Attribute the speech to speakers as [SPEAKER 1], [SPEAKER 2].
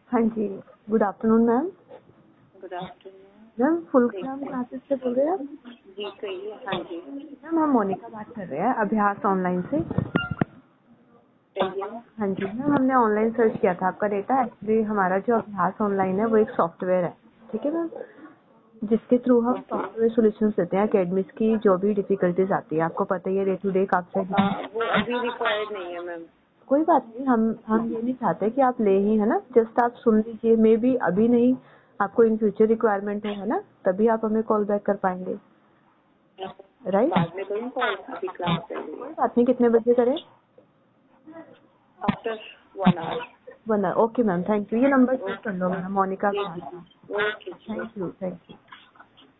[SPEAKER 1] हाँ जी, good afternoon ma'am.
[SPEAKER 2] Good afternoon
[SPEAKER 1] ma'am full class classes से बोल रहे हैं आप?
[SPEAKER 2] जी। कहिए। हाँ जी
[SPEAKER 1] मैम हम मोनिका बात कर रहे हैं अभ्यास ऑनलाइन से।
[SPEAKER 2] कहिए।
[SPEAKER 1] हाँ जी मैम, हमने ऑनलाइन सर्च किया था आपका डेटा। एक्चुअली हमारा जो अभ्यास ऑनलाइन है वो एक सॉफ्टवेयर है, ठीक है मैम, जिसके थ्रू हम सॉफ्टवेयर सॉल्यूशंस देते हैं अकेडमिक्स की जो भी डिफिकल्टीज आती है। आपको पता ही है डे टू डे काफी
[SPEAKER 2] वो अभी रिक्वायर्ड नहीं है मैम।
[SPEAKER 1] कोई बात नहीं, हम ये नहीं चाहते कि आप ले ही, है ना, जस्ट आप सुन लीजिए। मे बी अभी नहीं, आपको इन फ्यूचर रिक्वायरमेंट हो, है ना, तभी आप हमें कॉल बैक कर पाएंगे, राइट?
[SPEAKER 2] बाद में कोई कॉल, अभी क्लास चल रही
[SPEAKER 1] कोई
[SPEAKER 2] है।
[SPEAKER 1] बात नहीं, कितने बजे करें?
[SPEAKER 2] After 1 hour.
[SPEAKER 1] 1 hour, okay ma'am, thank you. ये नंबर चेक कर लो मैम, मोनिका का।
[SPEAKER 2] Okay.
[SPEAKER 1] Thank you, thank you.